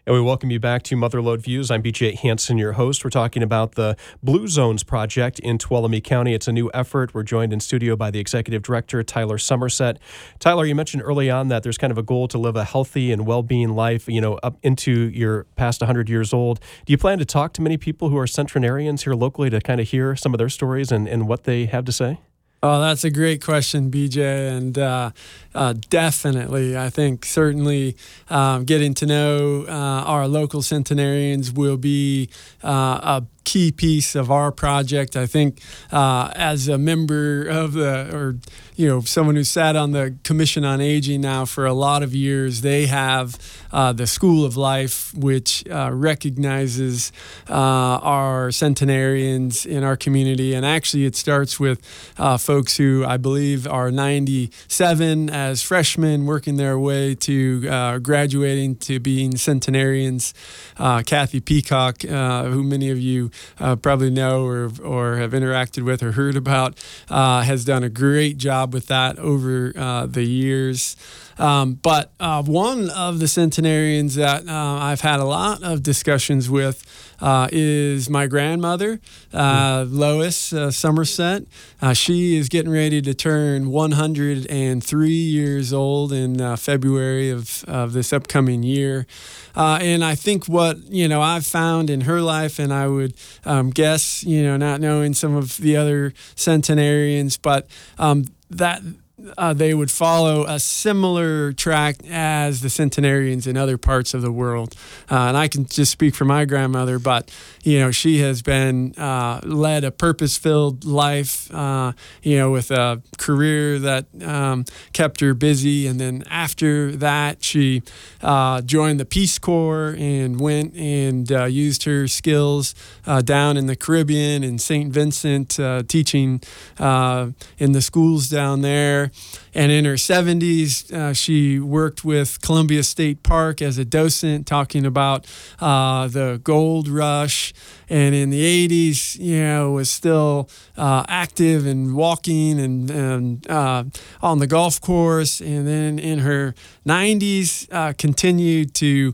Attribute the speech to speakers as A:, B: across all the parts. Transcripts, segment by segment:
A: And we welcome you back to Motherlode Views. I'm BJ Hansen, your host. We're talking about the Blue Zones project in Tuolumne County. It's a new effort. We're joined in studio by the executive director, Tyler Somerset. Tyler, you mentioned early on that there's kind of a goal to live a healthy and well-being life, up into your past 100 years old. Do you plan to talk to many people who are centenarians here locally to kind of hear some of their stories and what they have to say?
B: Oh, that's a great question, BJ, and definitely, I think certainly getting to know our local centenarians will be a key piece of our project. I think as a member of someone who sat on the Commission on Aging now for a lot of years, they have the School of Life, which recognizes our centenarians in our community. And actually, it starts with folks who I believe are 97 as freshmen, working their way to graduating to being centenarians. Kathy Peacock, who many of you probably know or have interacted with or heard about, has done a great job with that over the years. But one of the centenarians that I've had a lot of discussions with is my grandmother, Lois Somerset. She is getting ready to turn 103 years old in February of this upcoming year. And I think what, I've found in her life, and I would guess, not knowing some of the other centenarians, but that they would follow a similar track as the centenarians in other parts of the world. And I can just speak for my grandmother, but, she has been led a purpose-filled life, with a career that kept her busy. And then after that, she joined the Peace Corps and went and used her skills down in the Caribbean and St. Vincent, teaching in the schools down there. And in her 70s, she worked with Columbia State Park as a docent, talking about the gold rush. And in the 80s, was still active and walking and on the golf course. And then in her 90s, continued to,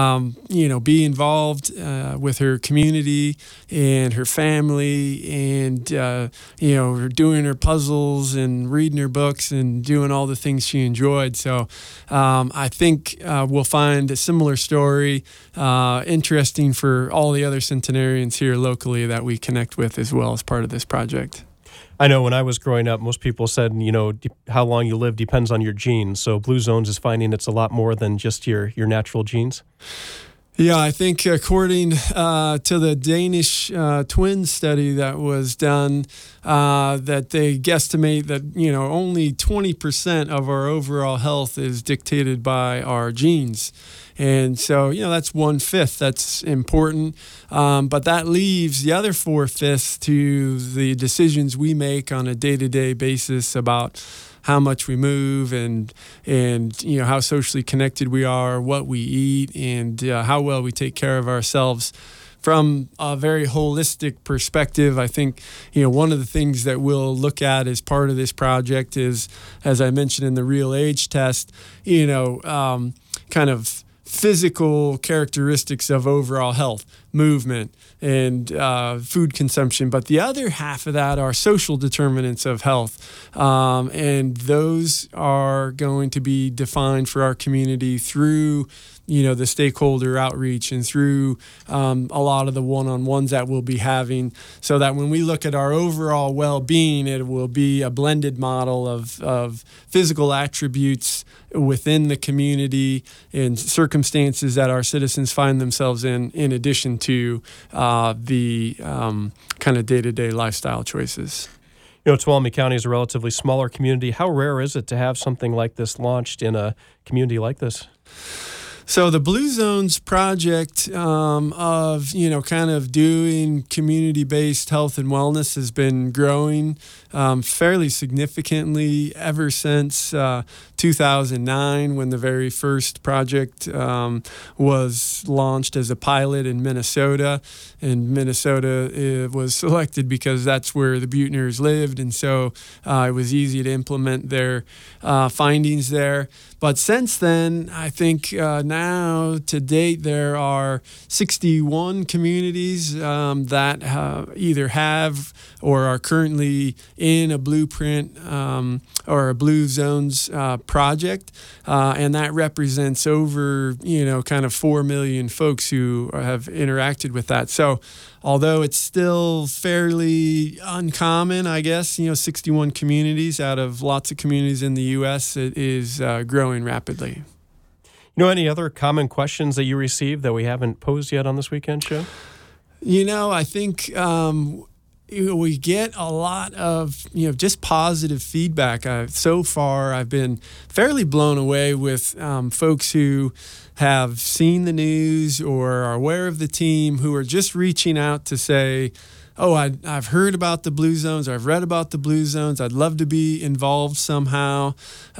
B: be involved with her community and her family and, doing her puzzles and reading her books and doing all the things she enjoyed. So I think we'll find a similar story interesting for all the other centenarians here locally that we connect with as well as part of this project.
A: I know when I was growing up, most people said, how long you live depends on your genes. So Blue Zones is finding it's a lot more than just your natural genes.
B: Yeah, I think according to the Danish twin study that was done, that they guesstimate that, only 20% of our overall health is dictated by our genes. And so, that's 1/5. That's important. But that leaves the other 4/5 to the decisions we make on a day-to-day basis about how much we move and how socially connected we are, what we eat, and how well we take care of ourselves. From a very holistic perspective, I think, one of the things that we'll look at as part of this project is, as I mentioned in the real age test, kind of physical characteristics of overall health, movement, and food consumption. But the other half of that are social determinants of health. And those are going to be defined for our community through the stakeholder outreach and through a lot of the one-on-ones that we'll be having, so that when we look at our overall well-being, it will be a blended model of physical attributes within the community and circumstances that our citizens find themselves in addition to the kind of day-to-day lifestyle choices.
A: Tuolumne County is a relatively smaller community. How rare is it to have something like this launched in a community like this?
B: So the Blue Zones project of, kind of doing community-based health and wellness has been growing fairly significantly ever since 2009 when the very first project was launched as a pilot in Minnesota. And Minnesota was selected because that's where the Buetners lived, and so it was easy to implement their findings there. But since then, I think now to date there are 61 communities that either have or are currently in a blueprint or a Blue Zones project, and that represents over kind of 4 million folks who have interacted with that. So although it's still fairly uncommon, I guess, 61 communities out of lots of communities in the U.S., it is growing rapidly.
A: Any other common questions that you received that we haven't posed yet on this weekend show?
B: I think we get a lot of just positive feedback. So far, I've been fairly blown away with folks who have seen the news or are aware of the team who are just reaching out to say, oh, I've heard about the Blue Zones, or I've read about the Blue Zones. I'd love to be involved somehow.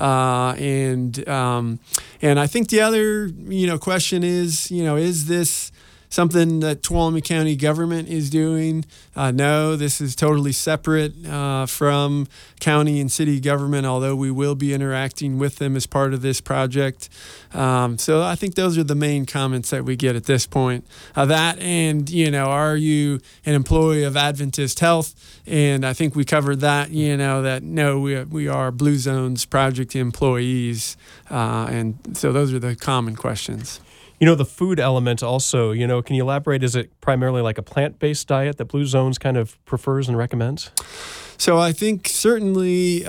B: And I think the other question is this something that Tuolumne County government is doing? No, this is totally separate from county and city government, although we will be interacting with them as part of this project. So I think those are the main comments that we get at this point. That and, are you an employee of Adventist Health? And I think we covered that, that no, we are Blue Zones project employees. And so those are the common questions.
A: The food element also, can you elaborate? Is it primarily like a plant-based diet that Blue Zones kind of prefers and recommends?
B: So I think certainly,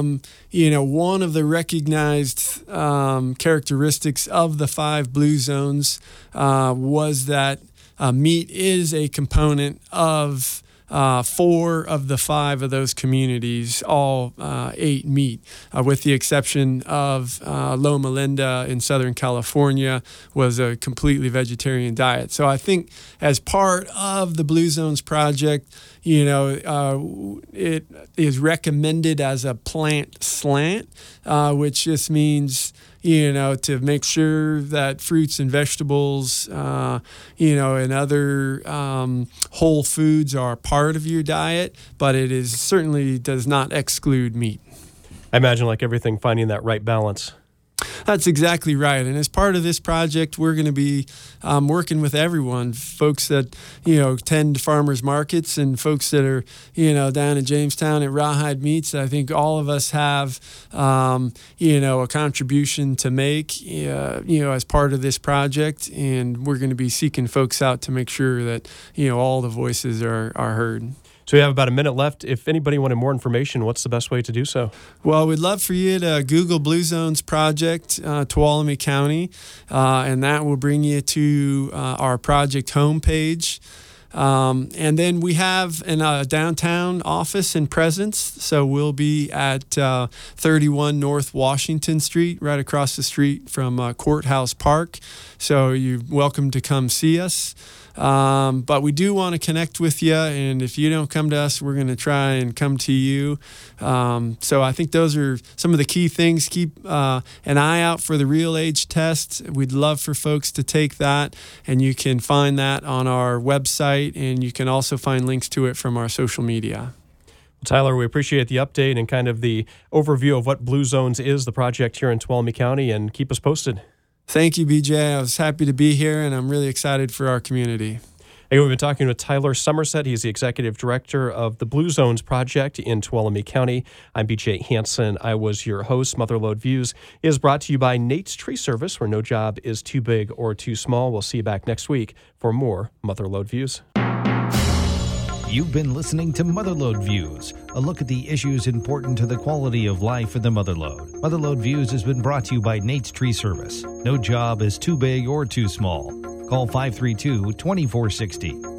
B: one of the recognized characteristics of the 5 Blue Zones was that meat is a component of 4 of the 5 of those communities all ate meat, with the exception of Loma Linda in Southern California was a completely vegetarian diet. So I think as part of the Blue Zones project, it is recommended as a plant slant, which just means to make sure that fruits and vegetables, and other whole foods are part of your diet, but it is certainly does not exclude meat.
A: I imagine, like everything, finding that right balance.
B: That's exactly right. And as part of this project, we're going to be working with everyone, folks that, tend farmers markets and folks that are, down in Jamestown at Rawhide Meats. I think all of us have, a contribution to make, as part of this project. And we're going to be seeking folks out to make sure that, all the voices are heard.
A: So we have about a minute left. If anybody wanted more information, what's the best way to do so?
B: Well, we'd love for you to Google Blue Zones Project, Tuolumne County, and that will bring you to our project homepage. And then we have a downtown office and presence, so we'll be at 31 North Washington Street, right across the street from Courthouse Park. So you're welcome to come see us. But we do want to connect with you, and if you don't come to us, we're going to try and come to you. So I think those are some of the key things. Keep an eye out for the Real Age test. We'd love for folks to take that, and you can find that on our website, and you can also find links to it from our social media.
A: Tyler, we appreciate the update and kind of the overview of what Blue Zones is, the project here in Tuolumne County, and keep us posted.
B: Thank you, BJ. I was happy to be here, and I'm really excited for our community.
A: Hey, we've been talking with Tyler Somerset. He's the executive director of the Blue Zones project in Tuolumne County. I'm BJ Hansen. I was your host. Motherlode Views is brought to you by Nate's Tree Service, where no job is too big or too small. We'll see you back next week for more Motherlode Views.
C: You've been listening to Motherlode Views, a look at the issues important to the quality of life in the Motherlode. Motherlode Views has been brought to you by Nate's Tree Service. No job is too big or too small. Call 532-2460.